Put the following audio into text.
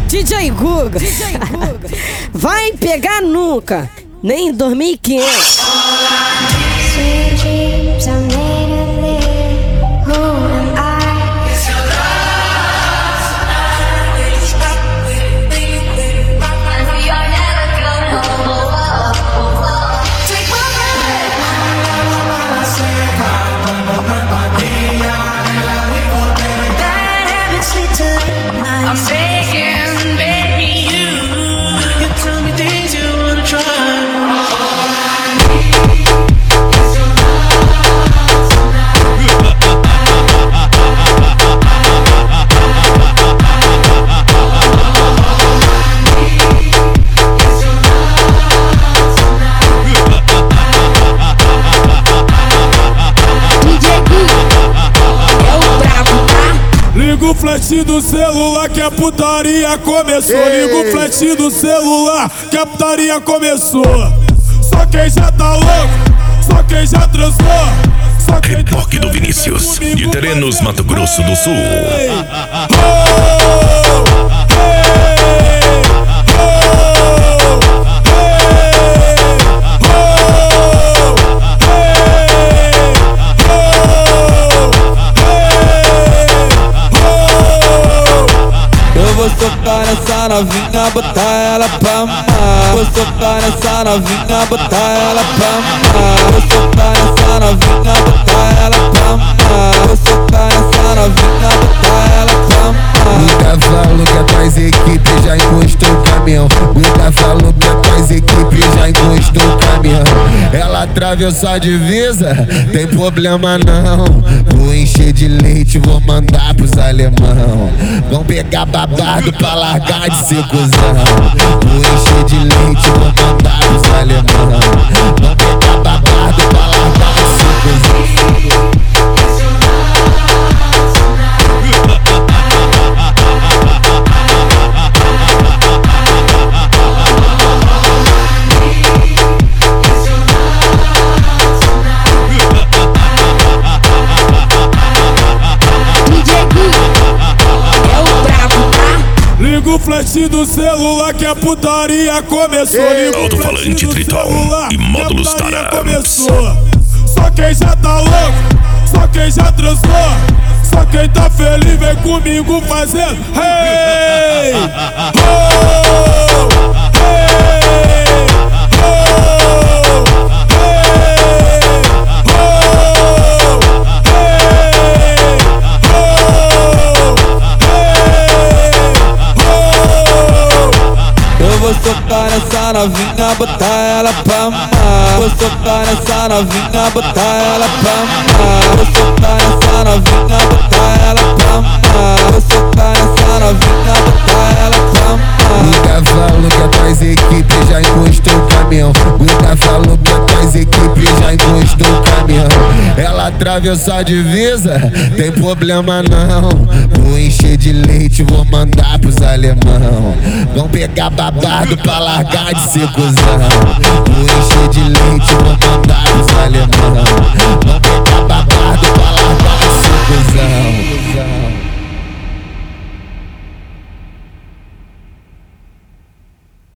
DJ Guga. Vai pegar nunca, nem em 2500. Liga o flash do celular que a putaria começou. Liga o flash do celular que a putaria começou. Só quem já tá louco, só quem já transou. Reboque do Vinícius, de Terenos, Mato Grosso do Sul. Vou socar nessa novinha, botar ela pra mamar. Vou socar nessa novinha, botar ela pra mamar. Vou socar nessa novinha, botar ela pra mamar. Vou socar nessa novinha, botar ela pra mamar. Nunca falou que a tua equipe já encostou o caminhão. Nunca falou que a tua equipe já encostou o caminhão. Ela atravessou a divisa, tem problema não. Vou encher de leite, vou mandar pros alemão. Vão pegar babado pra largar de ser cuzão. Vou encher de leite, vou mandar pros alemão. Vão pegar babado pra largar de ser cuzão. Liga o flash do celular que a putaria começou. Alto-falante Triton e módulos Tarams. Só quem já tá louco, só quem já transou. Só quem tá feliz vem comigo fazendo hey, oh, hey, Vou socar nessa novinha, botar ela pra mamar. Vou socar nessa novinha, botar ela pra mamar. Vou socar nessa novinha, botar ela pra mamar. Vou socar nessa novinha, botar ela pra mamar. Nunca falou que a tua equipe já encostou o caminhão. Nunca falou que a tua equipe já encostou o caminhão. Ela atravessou a divisa, tem problema não. Vou encher de leite, vou mandar pros alemão. Vão pegar babado pra largar de ser cuzão. Vou encher